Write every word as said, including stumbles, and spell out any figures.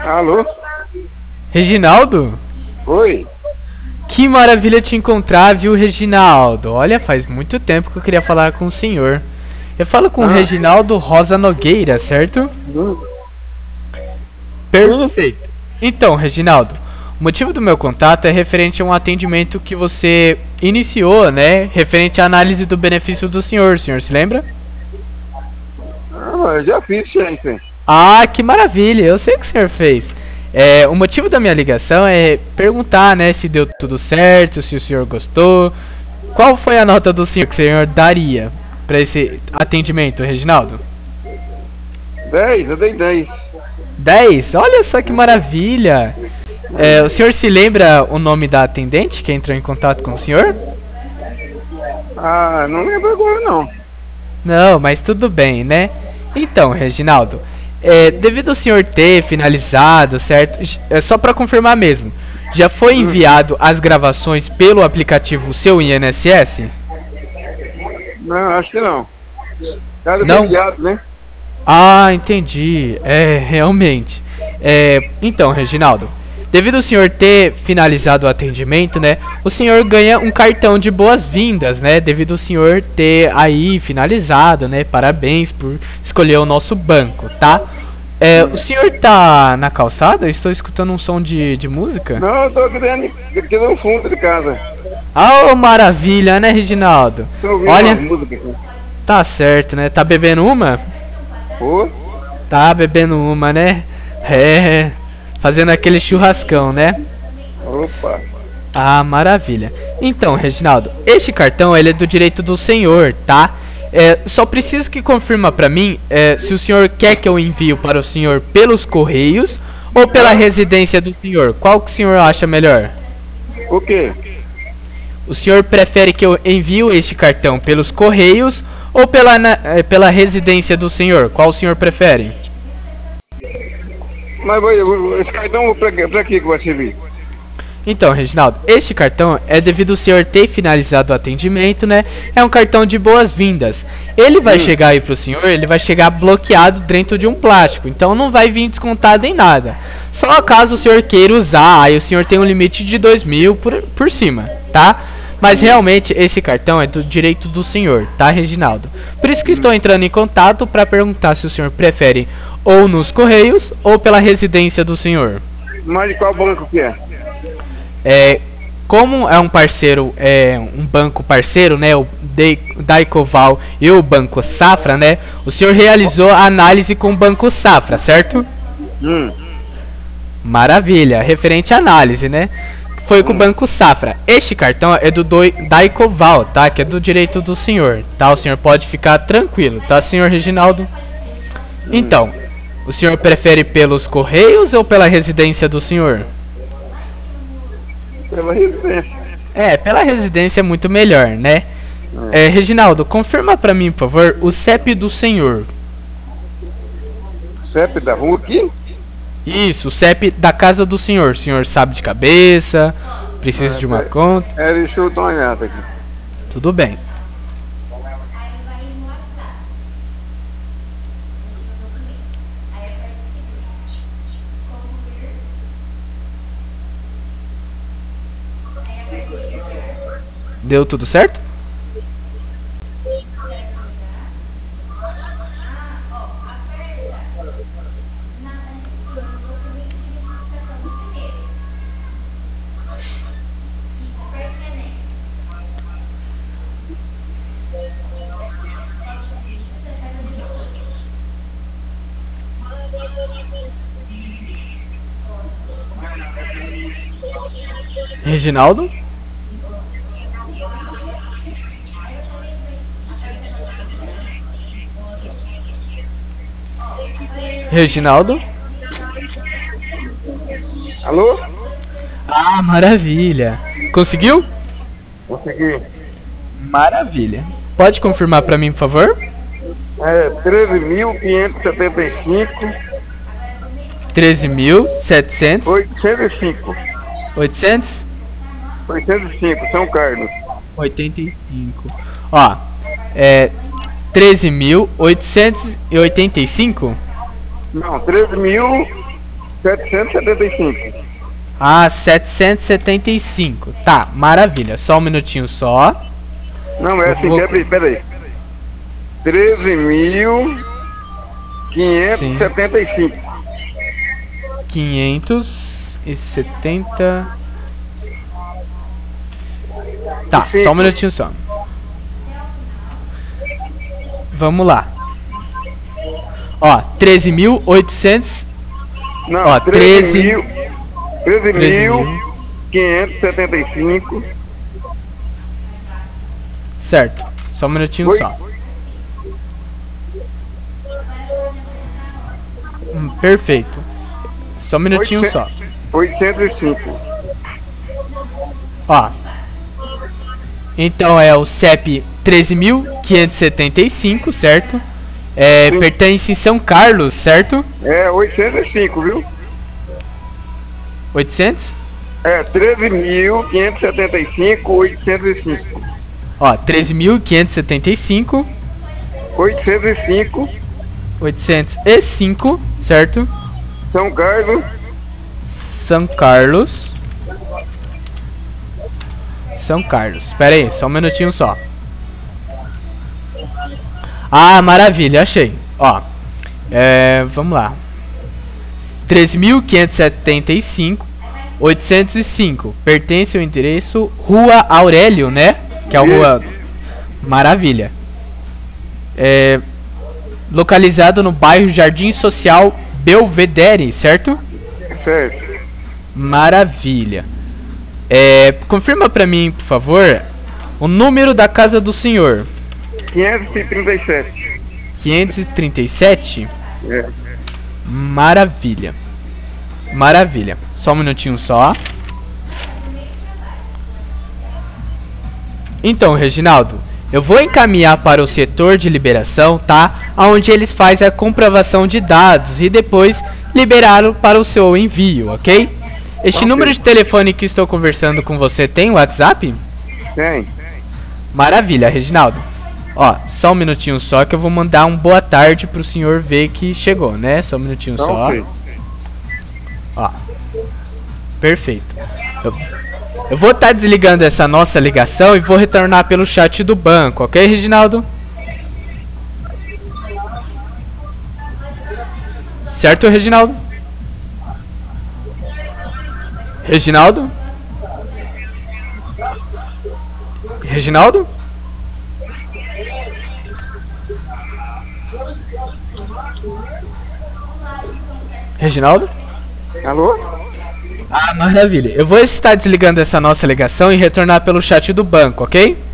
Alô? Reginaldo? Oi? Que maravilha te encontrar, viu, Reginaldo? Olha, faz muito tempo que eu queria falar com o senhor. Eu falo com o Ah. Reginaldo Rosa Nogueira, certo? Hum. Perfeito. Então, Reginaldo, o motivo do meu contato é referente a um atendimento que você iniciou, né? Referente à análise do benefício do senhor. O senhor se lembra? Ah, eu já fiz, gente. Ah, que maravilha! Eu sei o que o senhor fez. É, o motivo da minha ligação é perguntar, né, se deu tudo certo, se o senhor gostou. Qual foi a nota do senhor que o senhor daria para esse atendimento, Reginaldo? dez, eu dei dez. dez? Olha só que maravilha! É, o senhor se lembra o nome da atendente que entrou em contato com o senhor? Ah, não lembro agora não. Não, mas tudo bem, né? Então, Reginaldo, é, devido ao senhor ter finalizado, certo? É só para confirmar mesmo. Já foi Hum. enviado as gravações pelo aplicativo Seu I N S S? Não, acho que não. Cada Não? feriado, né? Ah, entendi. É, realmente. É, então, Reginaldo, devido ao senhor ter finalizado o atendimento, né, o senhor ganha um cartão de boas-vindas, né, devido ao senhor ter aí finalizado, né, parabéns por escolher o nosso banco, tá? É, o senhor tá na calçada? Eu estou escutando um som de, de música. Não, eu tô aqui dentro, aqui no fundo de casa. Ah, oh, maravilha, né, Reginaldo? Tô ouvindo Olha, umas músicas aqui. tá certo, né, tá bebendo uma? Ô? Tá bebendo uma, né? É, fazendo aquele churrascão, né? Opa. Ah, maravilha. Então, Reginaldo, este cartão ele é do direito do senhor, tá? É, só preciso que confirma pra mim é, se o senhor quer que eu envie para o senhor pelos correios ou pela residência do senhor. Qual que o senhor acha melhor? O quê? O senhor prefere que eu envie este cartão pelos correios ou pela, na- eh, pela residência do senhor? Qual o senhor prefere? Mas vai, esse cartão pra, quê- pra que que vai servir? Então, Reginaldo, este cartão é devido ao senhor ter finalizado o atendimento, né? É um cartão de boas-vindas. Ele vai Hum. chegar aí pro senhor, ele vai chegar bloqueado dentro de um plástico, então não vai vir descontado em nada. Só caso o senhor queira usar, aí o senhor tem um limite de dois mil por, por cima, tá? Mas realmente esse cartão é do direito do senhor, tá, Reginaldo? Por isso que estou entrando em contato para perguntar se o senhor prefere ou nos correios ou pela residência do senhor. Mas de qual banco que é? É, como é um parceiro, é um banco parceiro, né, o Dai- Daicoval e o Banco Safra, né, o senhor realizou a análise com o Banco Safra, certo? Hum. Maravilha, referente à análise, né? Foi com o Banco Safra. Este cartão é do Doi- Daicoval, tá? Que é do direito do senhor, tá? O senhor pode ficar tranquilo, tá, senhor Reginaldo? Então, o senhor prefere pelos correios ou pela residência do senhor? Pela residência. É, pela residência é muito melhor, né? É, Reginaldo, confirma pra mim, por favor, o C E P do senhor. C E P da rua aqui? Isso, o C E P da casa do senhor. O senhor sabe de cabeça, precisa Ah, de uma é. conta. É, deixa eu dar uma olhada aqui. Tudo bem. Deu tudo certo? Reginaldo? Reginaldo? Alô? Ah, maravilha. Conseguiu? Consegui. Maravilha. Pode confirmar pra mim, por favor? É treze mil quinhentos e setenta e cinco, treze mil setecentos oitocentos e cinco. oitocentos oitocentos e cinco, São Carlos. oitenta e cinco. Ó, é treze mil oitocentos e oitenta e cinco? Não, treze mil setecentos e setenta e cinco. Ah, setecentos e setenta e cinco. Tá, maravilha. Só um minutinho só. Não, é Eu assim, vou- quebra aí, pera aí. treze mil quinhentos e setenta e cinco. quinhentos e setenta. Tá, Sim. só um minutinho só. Vamos lá. Ó, treze mil oitocentos. Não, Ó, treze treze mil. treze treze mil mil. quinhentos e setenta e cinco. Certo. Só um minutinho Oi? só. Hum, perfeito. Só um minutinho só. oitocentos e cinco. Ó. Então é o C E P treze mil quinhentos e setenta e cinco, certo? É, Sim. pertence em São Carlos, certo? É oitocentos e cinco, viu? oitocentos? É treze mil quinhentos e setenta e cinco, oitocentos e cinco. Ó, treze mil quinhentos e setenta e cinco, oitocentos e cinco, oitocentos e cinco, certo? São Carlos. São Carlos. São Carlos. Espera aí, só um minutinho só. Ah, maravilha, achei. Ó, é, vamos lá. treze mil quinhentos e setenta e cinco, oitocentos e cinco. Pertence ao endereço Rua Aurélio, né? Que é a rua. Maravilha. É, localizado no bairro Jardim Social Belvedere, certo? Certo. Maravilha. É, confirma pra mim, por favor, o número da casa do senhor. quinhentos e trinta e sete. quinhentos e trinta e sete. É. Maravilha. Maravilha. Só um minutinho só. Então, Reginaldo, eu vou encaminhar para o setor de liberação, tá? Onde eles fazem a comprovação de dados e depois liberá-lo para o seu envio, ok? Este Ok. número de telefone que estou conversando com você tem WhatsApp? Tem. Maravilha, Reginaldo. Ó, só um minutinho só que eu vou mandar um boa tarde pro senhor ver que chegou, né? Só um minutinho Tá só. ok. Ó. Perfeito. Eu, eu vou estar desligando essa nossa ligação e vou retornar pelo chat do banco, ok, Reginaldo? Certo, Reginaldo? Reginaldo? Reginaldo? Reginaldo? Alô? Ah, maravilha. Eu vou estar desligando essa nossa ligação e retornar pelo chat do banco, ok?